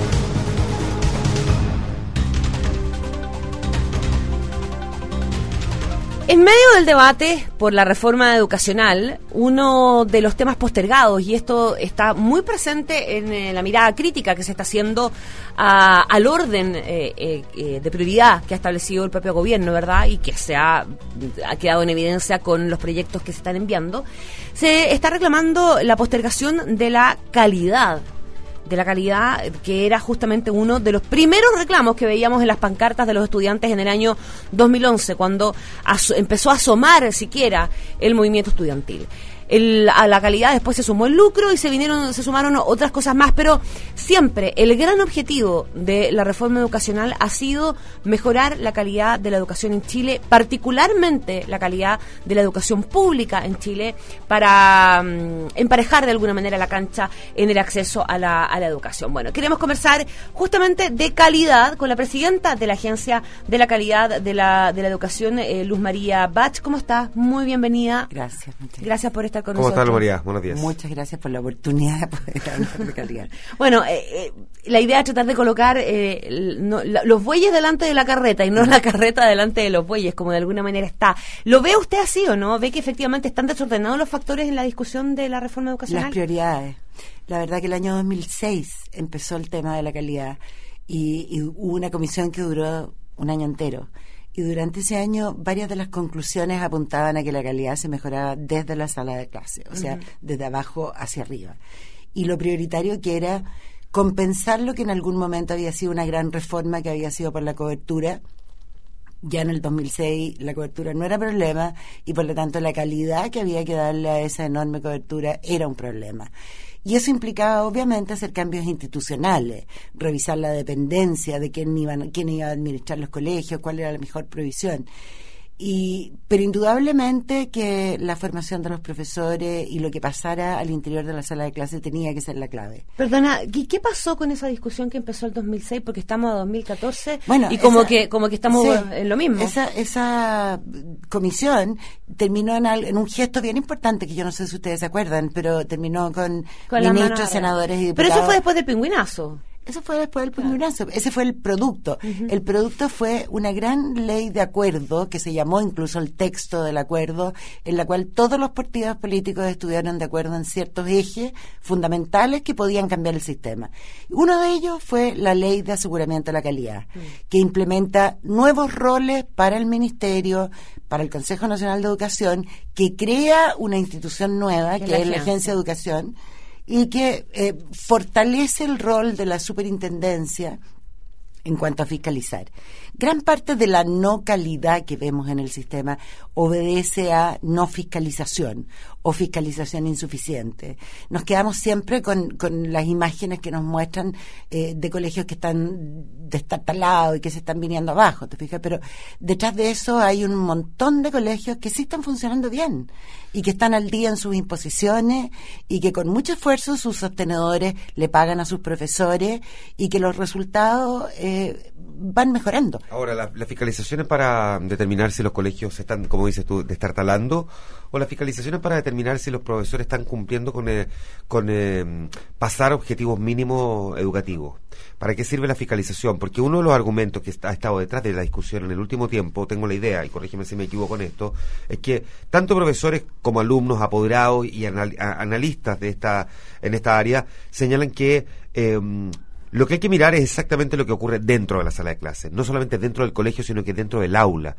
En medio del debate por la reforma educacional, uno de los temas postergados, y esto está muy presente en la mirada crítica que se está haciendo al orden de prioridad que ha establecido el propio gobierno, ¿verdad? Y que ha quedado en evidencia con los proyectos que se están enviando, se está reclamando la postergación de la calidad, que era justamente uno de los primeros reclamos que veíamos en las pancartas de los estudiantes en el año 2011, cuando empezó a asomar siquiera el movimiento estudiantil. A la calidad después se sumó el lucro y se sumaron otras cosas más, pero siempre el gran objetivo de la reforma educacional ha sido mejorar la calidad de la educación en Chile, particularmente la calidad de la educación pública en Chile, para emparejar de alguna manera la cancha en el acceso a la educación. Bueno, queremos conversar justamente de calidad con la presidenta de la Agencia de la Calidad de la Educación, Luz María Bach. ¿Cómo estás? Muy bienvenida. Gracias. Gracias por estar con ¿Cómo nosotros. estás, María? Buenos días. Muchas gracias por la oportunidad de poder hablar de calidad. Bueno, la idea es tratar de colocar los bueyes delante de la carreta y no la carreta delante de los bueyes, como de alguna manera está. ¿Lo ve usted así o no? ¿Ve que efectivamente están desordenados los factores en la discusión de la reforma educacional? Las prioridades. La verdad que el año 2006 empezó el tema de la calidad y hubo una comisión que duró un año entero. Y durante ese año varias de las conclusiones apuntaban a que la calidad se mejoraba desde la sala de clase, o sea, desde abajo hacia arriba. Y lo prioritario que era compensar lo que en algún momento había sido una gran reforma, que había sido por la cobertura. Ya en el 2006 la cobertura no era problema y por lo tanto la calidad que había que darle a esa enorme cobertura era un problema. Y eso implicaba obviamente hacer cambios institucionales, revisar la dependencia de quién iba a administrar los colegios, cuál era la mejor provisión. Pero indudablemente que la formación de los profesores y lo que pasara al interior de la sala de clase tenía que ser la clave. Perdona, ¿y qué pasó con esa discusión que empezó el 2006? Porque estamos a 2014 bueno, y como que estamos en lo mismo. Esa comisión terminó en un gesto bien importante, que yo no sé si ustedes se acuerdan, pero terminó con ministros, senadores y diputados. Pero eso fue después del pingüinazo. Eso fue después del pingüinazo. Ese fue el producto. Uh-huh. El producto fue una gran ley de acuerdo, que se llamó incluso el texto del acuerdo, en la cual todos los partidos políticos estuvieron de acuerdo en ciertos ejes fundamentales que podían cambiar el sistema. Uno de ellos fue la ley de aseguramiento de la calidad, que implementa nuevos roles para el Ministerio, para el Consejo Nacional de Educación, que crea una institución nueva, que es la Agencia de Educación, y que fortalece el rol de la superintendencia en cuanto a fiscalizar. Gran parte de la no calidad que vemos en el sistema obedece a no fiscalización o fiscalización insuficiente. Nos quedamos siempre con las imágenes que nos muestran de colegios que están destartalados y que se están viniendo abajo, ¿te fijas? Pero detrás de eso hay un montón de colegios que sí están funcionando bien y que están al día en sus imposiciones y que con mucho esfuerzo sus sostenedores le pagan a sus profesores y que los resultados van mejorando. Ahora, ¿la fiscalización es para determinar si los colegios se están, como dices tú, destartalando? ¿O la fiscalización es para determinar si los profesores están cumpliendo con pasar objetivos mínimos educativos? ¿Para qué sirve la fiscalización? Porque uno de los argumentos que ha estado detrás de la discusión en el último tiempo, tengo la idea, y corrígeme si me equivoco en esto, es que tanto profesores como alumnos, apoderados y analistas en esta área señalan que lo que hay que mirar es exactamente lo que ocurre dentro de la sala de clases, no solamente dentro del colegio, sino que dentro del aula.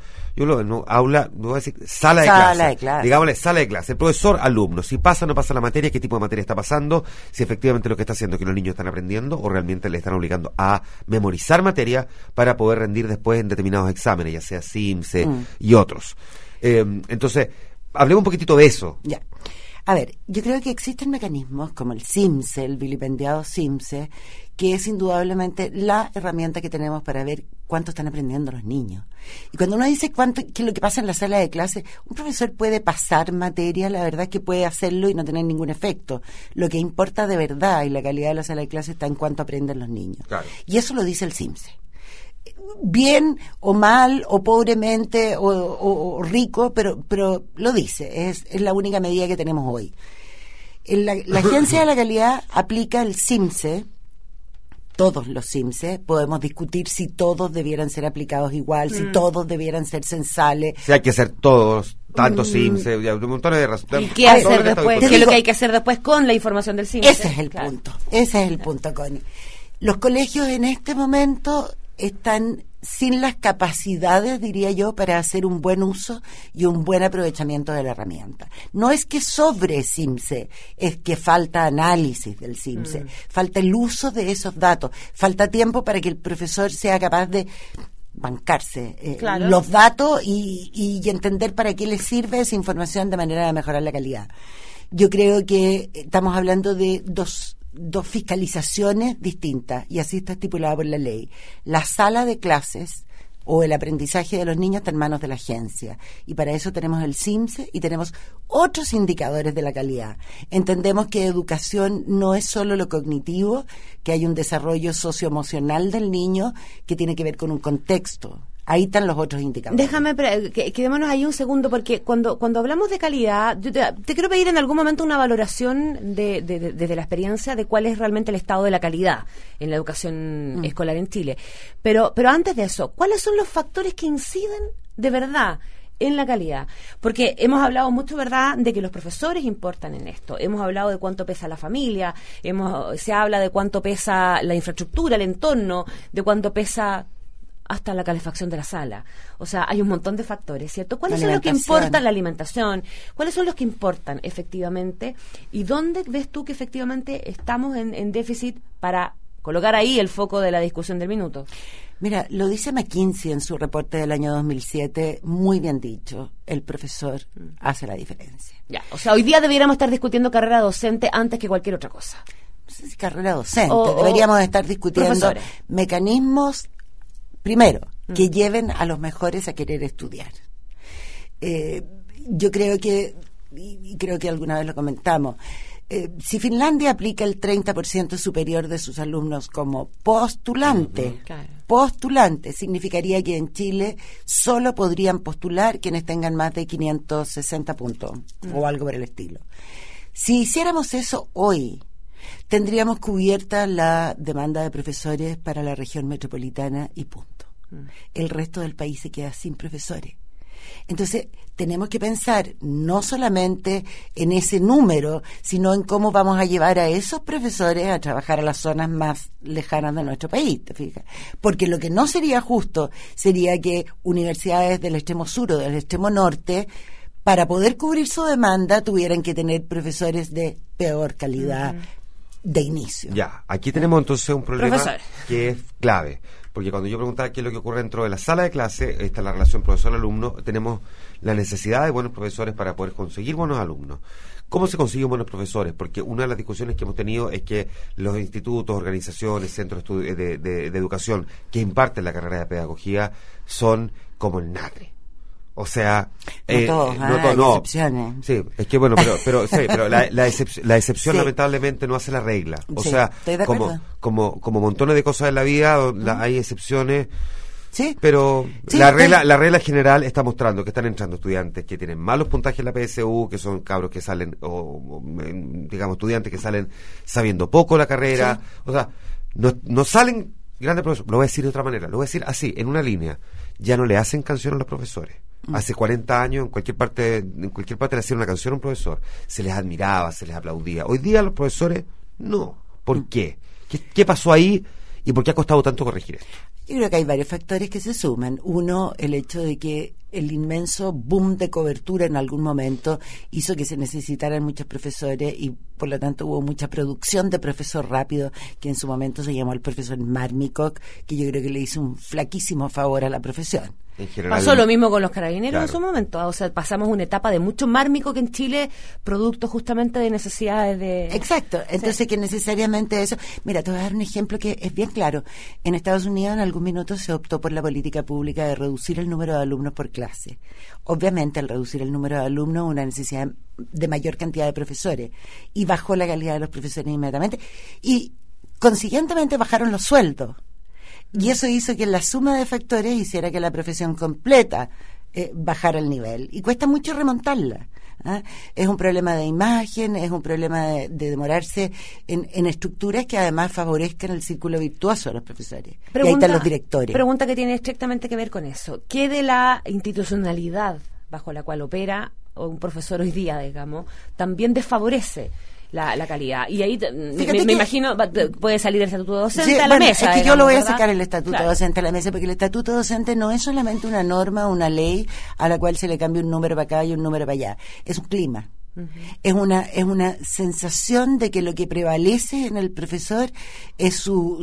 Aula, no voy a decir sala de clase. Digámosle sala de clase. El profesor, alumno, si pasa o no pasa la materia, qué tipo de materia está pasando, si efectivamente lo que está haciendo es que los niños están aprendiendo o realmente le están obligando a memorizar materia para poder rendir después en determinados exámenes, ya sea CIMSE y otros. Entonces, hablemos un poquitito de eso. Ya. A ver, yo creo que existen mecanismos como el CIMSE, el vilipendiado CIMSE, que es indudablemente la herramienta que tenemos para ver cuánto están aprendiendo los niños. Y cuando uno dice qué es lo que pasa en la sala de clase, un profesor puede pasar materia, la verdad es que puede hacerlo y no tener ningún efecto. Lo que importa de verdad y la calidad de la sala de clase está en cuánto aprenden los niños. Claro. Y eso lo dice el CIMSE. Bien o mal o pobremente o rico, pero lo dice, es la única medida que tenemos hoy. La Agencia de la Calidad aplica el CIMSE, todos los CIMSE, podemos discutir si todos debieran ser aplicados igual, si todos debieran ser censales. Si hay que hacer todos, tantos CIMSE, un montón de razones. ¿Y qué hacer después? ¿Qué es lo que hay que hacer después con la información del CIMSE? Ese es el punto, Connie. Los colegios en este momento están sin las capacidades, diría yo, para hacer un buen uso y un buen aprovechamiento de la herramienta. No es que sobre CIMSE, es que falta análisis del CIMSE, falta el uso de esos datos, falta tiempo para que el profesor sea capaz de bancarse los datos y entender para qué le sirve esa información de manera de mejorar la calidad. Yo creo que estamos hablando de dos fiscalizaciones distintas, y así está estipulado por la ley. La sala de clases o el aprendizaje de los niños está en manos de la agencia, y para eso tenemos el CIMSE y tenemos otros indicadores de la calidad. Entendemos que educación no es solo lo cognitivo, que hay un desarrollo socioemocional del niño que tiene que ver con un contexto. Ahí están los otros indicadores. Déjame, quedémonos ahí un segundo, porque cuando hablamos de calidad, yo te quiero pedir en algún momento una valoración desde la experiencia de cuál es realmente el estado de la calidad en la educación escolar en Chile. Pero antes de eso, ¿cuáles son los factores que inciden de verdad en la calidad? Porque hemos hablado mucho, ¿verdad?, de que los profesores importan en esto. Hemos hablado de cuánto pesa la familia, se habla de cuánto pesa la infraestructura, el entorno, de cuánto pesa hasta la calefacción de la sala. O sea, hay un montón de factores, ¿cierto? ¿Cuáles son los que importan? La alimentación. ¿Cuáles son los que importan efectivamente? ¿Y dónde ves tú que efectivamente estamos en déficit para colocar ahí el foco de la discusión del minuto? Mira, lo dice McKinsey en su reporte del año 2007, muy bien dicho, el profesor hace la diferencia. Ya, o sea, hoy día debiéramos estar discutiendo carrera docente antes que cualquier otra cosa. No sé si carrera docente, deberíamos estar discutiendo mecanismos, primero, que lleven a los mejores a querer estudiar. Yo creo que, y creo que alguna vez lo comentamos, si Finlandia aplica el 30% superior de sus alumnos como postulante, claro. Postulante, significaría que en Chile solo podrían postular quienes tengan más de 560 puntos o algo por el estilo. Si hiciéramos eso hoy, tendríamos cubierta la demanda de profesores para la región metropolitana y punto. El resto del país se queda sin profesores. Entonces, tenemos que pensar no solamente en ese número, sino en cómo vamos a llevar a esos profesores a trabajar a las zonas más lejanas de nuestro país, ¿te fijas? Porque lo que no sería justo sería que universidades del extremo sur o del extremo norte, para poder cubrir su demanda, tuvieran que tener profesores de peor calidad de inicio. Ya, aquí tenemos entonces un problema Profesor. que es clave. Porque cuando yo preguntaba qué es lo que ocurre dentro de la sala de clase, está la relación profesor-alumno, tenemos la necesidad de buenos profesores para poder conseguir buenos alumnos. ¿Cómo se consiguen buenos profesores? Porque una de las discusiones que hemos tenido es que los institutos, organizaciones, centros de educación que imparten la carrera de pedagogía son como el NACRE. O sea, no todos, hay excepciones. Sí, es que bueno, pero la excepción Sí. lamentablemente no hace la regla. O Sí, sea, estoy de acuerdo. como montones de cosas en la vida, hay excepciones. Sí. Pero Sí, la regla general está mostrando que están entrando estudiantes que tienen malos puntajes en la PSU, que son cabros que salen, digamos, estudiantes que salen sabiendo poco la carrera. Sí. O sea, no salen grandes profesores. Lo voy a decir de otra manera, lo voy a decir así, en una línea. Ya no le hacen canción a los profesores. Hace 40 años en cualquier parte le hacían una canción a un profesor. Se les admiraba, se les aplaudía. Hoy día los profesores, no. ¿Por qué? ¿Qué pasó ahí y por qué ha costado tanto corregir esto? Yo creo que hay varios factores que se suman. Uno, el hecho de que el inmenso boom de cobertura en algún momento hizo que se necesitaran muchos profesores y por lo tanto hubo mucha producción de profesor rápido, que en su momento se llamó el profesor Marmicock, que yo creo que le hizo un flaquísimo favor a la profesión. En general, Pasó lo mismo con los carabineros Claro. en su momento. O sea, pasamos una etapa de mucho mármico que en Chile, producto justamente de necesidades de... Exacto, entonces que necesariamente eso... Mira, te voy a dar un ejemplo que es bien claro. En Estados Unidos en algún minuto se optó por la política pública de reducir el número de alumnos por clase. Obviamente, al reducir el número de alumnos, una necesidad de mayor cantidad de profesores. Y bajó la calidad de los profesores inmediatamente. Y, consiguientemente, bajaron los sueldos. Y eso hizo que la suma de factores hiciera que la profesión completa bajara el nivel. Y cuesta mucho remontarla. ¿Ah? Es un problema de imagen, es un problema de demorarse en estructuras que además favorezcan el círculo virtuoso de los profesores. Y ahí están los directores. Pregunta que tiene estrictamente que ver con eso. ¿Qué de la institucionalidad bajo la cual opera un profesor hoy día, digamos, también desfavorece la calidad? Y ahí me imagino puede salir el estatuto docente Sí, a la bueno, mesa. es que digamos, yo lo voy a ¿verdad? sacar el estatuto Claro. docente a la mesa, porque el estatuto docente no es solamente una norma, una ley a la cual se le cambia un número para acá y un número para allá. Es un clima. Es una sensación de que lo que prevalece en el profesor es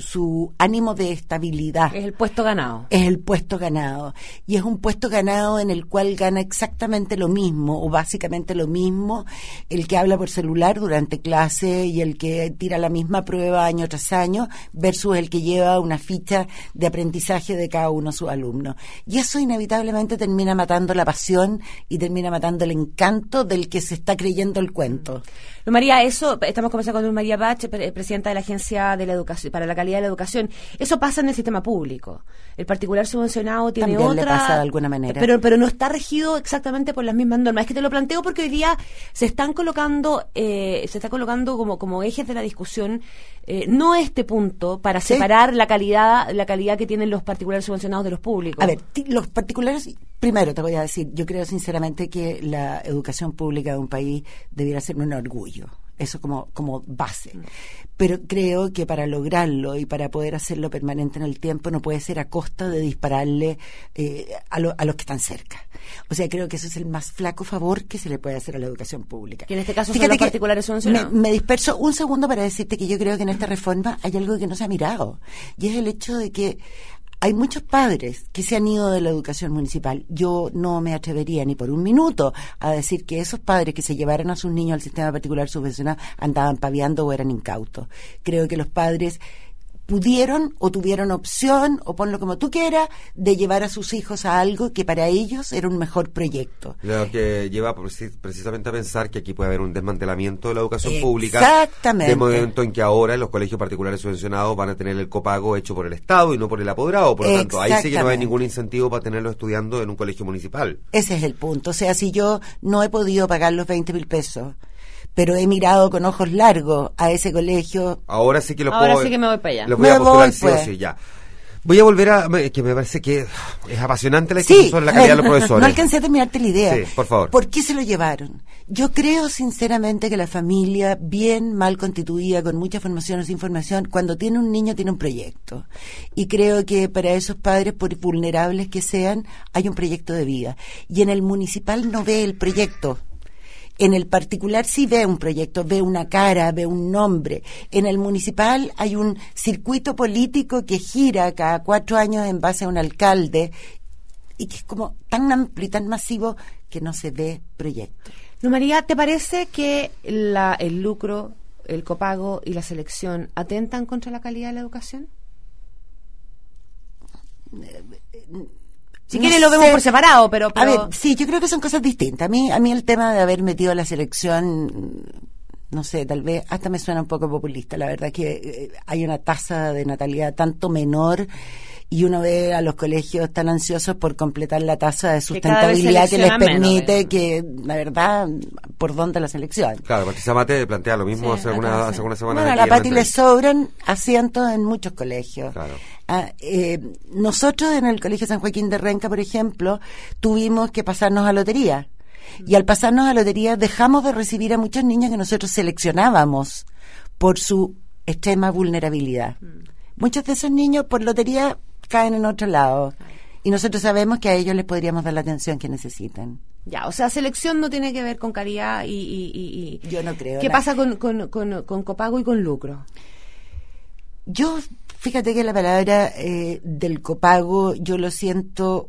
su ánimo de estabilidad. Es el puesto ganado. Es el puesto ganado. Y es un puesto ganado en el cual gana exactamente lo mismo, o básicamente lo mismo, el que habla por celular durante clase y el que tira la misma prueba año tras año, versus el que lleva una ficha de aprendizaje de cada uno de sus alumnos. Y eso inevitablemente termina matando la pasión y termina matando el encanto del que se está creyendo el cuento. Luz María, eso, estamos conversando con Luz María Bach, presidenta de la Agencia de la Educación, para la Calidad de la Educación. Eso pasa en el sistema público. El particular subvencionado tiene También otra... le pasa de alguna manera. Pero no está regido exactamente por las mismas normas. Es que te lo planteo porque hoy día se está colocando como ejes de la discusión no este punto para Sí. separar la calidad que tienen los particulares subvencionados de los públicos. A ver, los particulares, primero te voy a decir, yo creo sinceramente que la educación pública de un país debiera ser un orgullo. Eso como base. Pero creo que para lograrlo y para poder hacerlo permanente en el tiempo no puede ser a costa de dispararle a los que están cerca. O sea, creo que eso es el más flaco favor que se le puede hacer a la educación pública. Que en este caso son Fíjate los que particulares subvencionados. me disperso un segundo para decirte que yo creo que en esta reforma hay algo que no se ha mirado. Y es el hecho de que hay muchos padres que se han ido de la educación municipal. Yo no me atrevería ni por un minuto a decir que esos padres que se llevaron a sus niños al sistema particular subvencionado andaban paviando o eran incautos. Creo que los padres pudieron o tuvieron opción, o ponlo como tú quieras, de llevar a sus hijos a algo que para ellos era un mejor proyecto. Lo que lleva precisamente a pensar que aquí puede haber un desmantelamiento de la educación pública. Exactamente. De momento en que ahora los colegios particulares subvencionados van a tener el copago hecho por el Estado y no por el apoderado. Por lo tanto, ahí sí que no hay ningún incentivo para tenerlos estudiando en un colegio municipal. Ese es el punto. O sea, si yo no he podido pagar los 20.000 pesos, pero he mirado con ojos largos a ese colegio. Ahora sí que sí que me voy para allá. Los voy a postular sí o sí, ya. Voy a volver que me parece que es apasionante la discusión sobre la calidad de los profesores. No alcancé a terminarte la idea. Sí, por favor. ¿Por qué se lo llevaron? Yo creo sinceramente que la familia, bien mal constituida, con mucha formación o sin formación, cuando tiene un niño tiene un proyecto. Y creo que para esos padres, por vulnerables que sean, hay un proyecto de vida. Y en el municipal no ve el proyecto. En el particular sí ve un proyecto, ve una cara, ve un nombre. En el municipal hay un circuito político que gira cada 4 años en base a un alcalde y que es como tan amplio y tan masivo que no se ve proyecto. No, María, ¿te parece que el lucro, el copago y la selección atentan contra la calidad de la educación? Si quieren lo vemos por separado, pero... A ver, sí, yo creo que son cosas distintas. A mí el tema de haber metido a la selección, no sé, tal vez hasta me suena un poco populista. La verdad que hay una tasa de natalidad tanto menor y uno ve a los colegios tan ansiosos por completar la tasa de sustentabilidad que les permite menos, que, la verdad, ¿por dónde la selección? Claro, Patricia Mate plantea lo mismo hace algunas semanas. Bueno, a la Pati le sobran asientos en muchos colegios. Claro. Nosotros en el Colegio San Joaquín de Renca, por ejemplo, tuvimos que pasarnos a lotería. Y al pasarnos a lotería dejamos de recibir a muchos niños que nosotros seleccionábamos por su extrema vulnerabilidad. Muchos de esos niños por lotería caen en otro lado. Y nosotros sabemos que a ellos les podríamos dar la atención que necesitan. Ya, o sea, selección no tiene que ver con calidad y yo no creo. ¿Qué pasa con copago y con lucro? Yo, fíjate que la palabra del copago, yo lo siento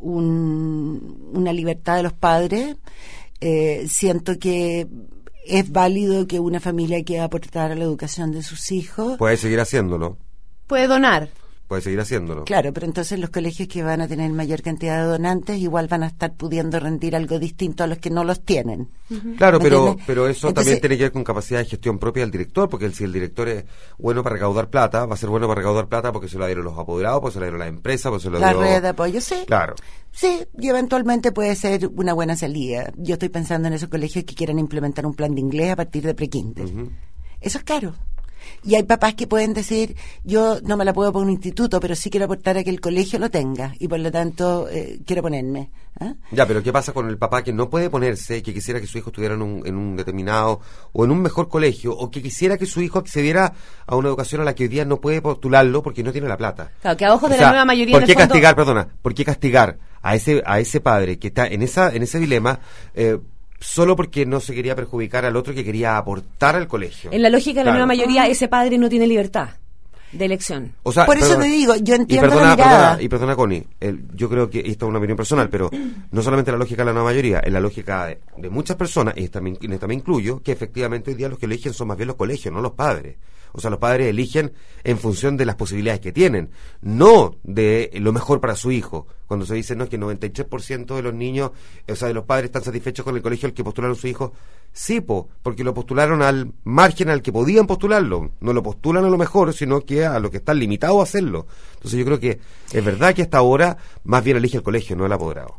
una libertad de los padres. Siento que es válido que una familia quiera aportar a la educación de sus hijos. Puede seguir haciéndolo. Puede donar. Puede seguir haciéndolo. Claro, pero entonces los colegios que van a tener mayor cantidad de donantes igual van a estar pudiendo rendir algo distinto a los que no los tienen. Claro, pero eso entonces, también tiene que ver con capacidad de gestión propia del director, porque si el director es bueno para recaudar plata, va a ser bueno para recaudar plata porque se lo dieron los apoderados, porque se lo dieron las empresas, porque se lo la dio... red de apoyo, sí. Claro. Sí, y eventualmente puede ser una buena salida. Yo estoy pensando en esos colegios que quieran implementar un plan de inglés a partir de pre-kinder. Eso es caro. Y hay papás que pueden decir, yo no me la puedo poner un instituto, pero sí quiero aportar a que el colegio lo tenga, y por lo tanto quiero ponerme. Ya, pero ¿qué pasa con el papá que no puede ponerse, que quisiera que su hijo estuviera en un determinado, o en un mejor colegio, o que quisiera que su hijo accediera a una educación a la que hoy día no puede postularlo porque no tiene la plata? Claro, que a ojos de la nueva mayoría ¿por qué castigar, ¿por qué castigar a ese padre que está en ese dilema, solo porque no se quería perjudicar al otro que quería aportar al colegio? En la lógica de la nueva mayoría, ese padre no tiene libertad de elección. O sea, por eso te digo, yo entiendo la mirada. Perdona, Connie, yo creo que esto es una opinión personal, pero no solamente la lógica de la nueva mayoría, es la lógica de muchas personas, y también incluyo, que efectivamente hoy día los que eligen son más bien los colegios, no los padres. O sea, los padres eligen en función de las posibilidades que tienen, no de lo mejor para su hijo. Cuando se dice, no, es que el 93% de los niños, o sea, de los padres están satisfechos con el colegio al que postularon su hijo. Sí, porque lo postularon al margen al que podían postularlo. No lo postulan a lo mejor, sino que a lo que están limitados a hacerlo. Entonces yo creo que es verdad que hasta ahora más bien elige el colegio, no el apoderado.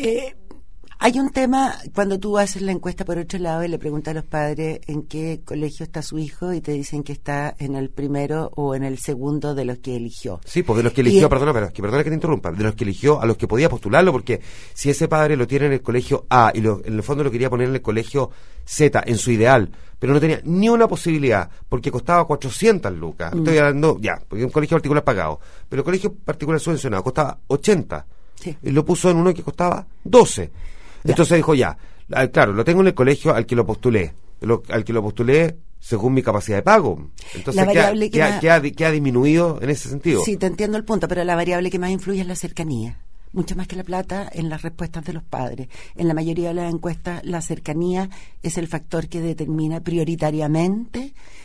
Hay un tema, cuando tú haces la encuesta por otro lado y le preguntas a los padres en qué colegio está su hijo y te dicen que está en el primero o en el segundo de los que eligió. Sí, pues de los que eligió, perdona que te interrumpa, de los que eligió a los que podía postularlo, porque si ese padre lo tiene en el colegio A y en el fondo lo quería poner en el colegio Z, en su ideal, pero no tenía ni una posibilidad, porque costaba 400 lucas, estoy hablando, porque un colegio particular pagado, pero el colegio particular subvencionado costaba 80, sí. Y lo puso en uno que costaba 12. Entonces dijo, claro, lo tengo en el colegio al que lo postulé, según mi capacidad de pago. Entonces, ¿qué ha disminuido en ese sentido? Sí, te entiendo el punto, pero la variable que más influye es la cercanía. Mucho más que la plata en las respuestas de los padres. En la mayoría de las encuestas, la cercanía es el factor que determina prioritariamente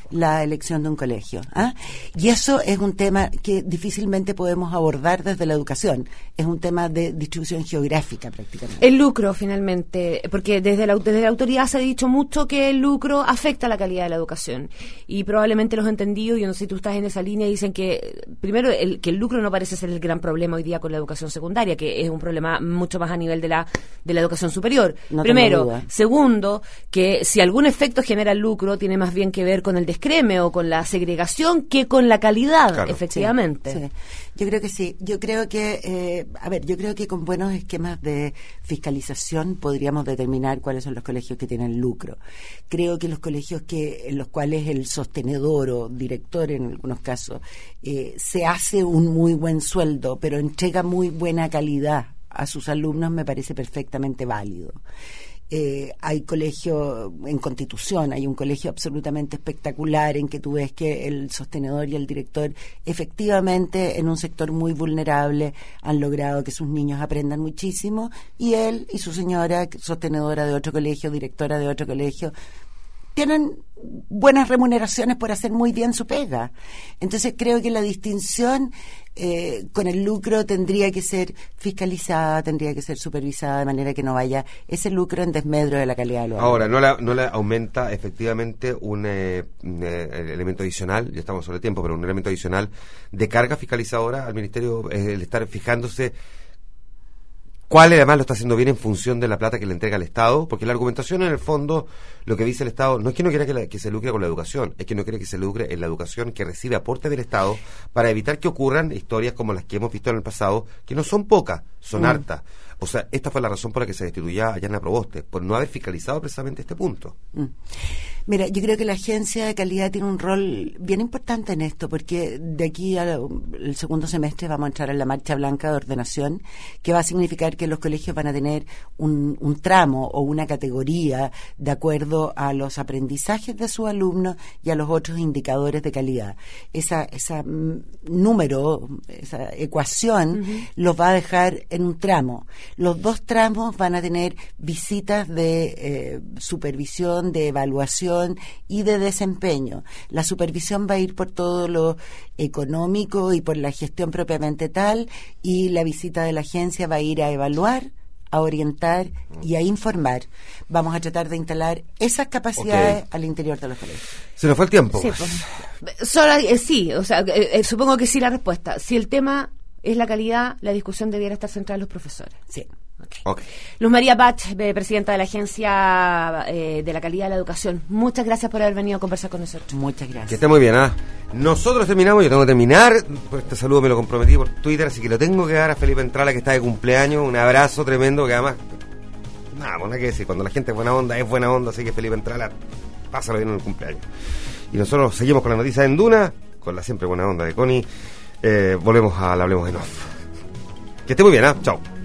la elección de un colegio. Y eso es un tema que difícilmente podemos abordar desde la educación. Es un tema de distribución geográfica prácticamente. El lucro, finalmente, porque desde la autoridad se ha dicho mucho que el lucro afecta la calidad de la educación. Y probablemente los entendidos, yo no sé si tú estás en esa línea, dicen que, primero, que el lucro no parece ser el gran problema hoy día con la educación secundaria, que es un problema mucho más a nivel de la educación superior. No Primero. tengo duda. Segundo, que si algún efecto genera el lucro, tiene más bien que ver con el descreme o con la segregación que con la calidad, claro, efectivamente. Sí. Yo creo que sí. Yo creo que, yo creo que con buenos esquemas de fiscalización podríamos determinar cuáles son los colegios que tienen lucro. Creo que los colegios en los cuales el sostenedor o director, en algunos casos, se hace un muy buen sueldo, pero entrega muy buena calidad a sus alumnos, me parece perfectamente válido. Hay colegio en Constitución, hay un colegio absolutamente espectacular en que tú ves que el sostenedor y el director efectivamente en un sector muy vulnerable han logrado que sus niños aprendan muchísimo, y él y su señora, sostenedora de otro colegio, directora de otro colegio, tienen buenas remuneraciones por hacer muy bien su pega. Entonces creo que la distinción con el lucro tendría que ser fiscalizada, tendría que ser supervisada, de manera que no vaya ese lucro en desmedro de la calidad de los Ahora, no le aumenta efectivamente un elemento adicional, ya estamos sobre tiempo, pero un elemento adicional de carga fiscalizadora al Ministerio, el estar fijándose cuál además lo está haciendo bien en función de la plata que le entrega el Estado, porque la argumentación en el fondo, lo que dice el Estado, no es que no quiera que se lucre con la educación, es que no quiere que se lucre en la educación que recibe aporte del Estado para evitar que ocurran historias como las que hemos visto en el pasado, que no son pocas, son hartas. O sea, esta fue la razón por la que se destituyó a Yana Proboste, por no haber fiscalizado precisamente este punto. Mira, yo creo que la agencia de calidad tiene un rol bien importante en esto, porque de aquí al segundo semestre vamos a entrar en la marcha blanca de ordenación, que va a significar que los colegios van a tener un tramo o una categoría de acuerdo a los aprendizajes de sus alumnos y a los otros indicadores de calidad. Esa número, esa ecuación, los va a dejar en un tramo. Los dos tramos van a tener visitas de supervisión, de evaluación y de desempeño. La supervisión va a ir por todo lo económico y por la gestión propiamente tal, y la visita de la agencia va a ir a evaluar, a orientar y a informar. Vamos a tratar de instalar esas capacidades al interior de los colegios. Se nos fue el tiempo. Sí, sí, o sea, supongo que sí la respuesta. Si el tema es la calidad, la discusión debiera estar centrada en los profesores. Sí. Okay. Luz María Bach, presidenta de la Agencia de la Calidad de la Educación, muchas gracias por haber venido a conversar con nosotros. Muchas gracias. Que esté muy bien, Nosotros terminamos, yo tengo que terminar, pues este saludo me lo comprometí por Twitter, así que lo tengo que dar a Felipe Entrala, que está de cumpleaños, un abrazo tremendo, que además, nada que decir, cuando la gente es buena onda, así que Felipe Entrala, pásalo bien en el cumpleaños. Y nosotros seguimos con la noticia en Duna, con la siempre buena onda de Connie, volvemos a la Hablemos en Off. Que esté muy bien, chao.